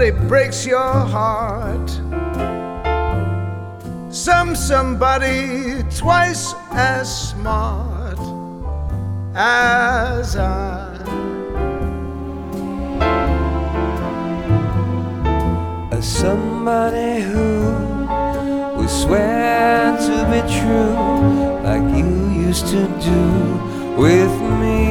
It breaks your heart. Somebody twice as smart as I. Somebody who will swear to be true, like you used to do with me.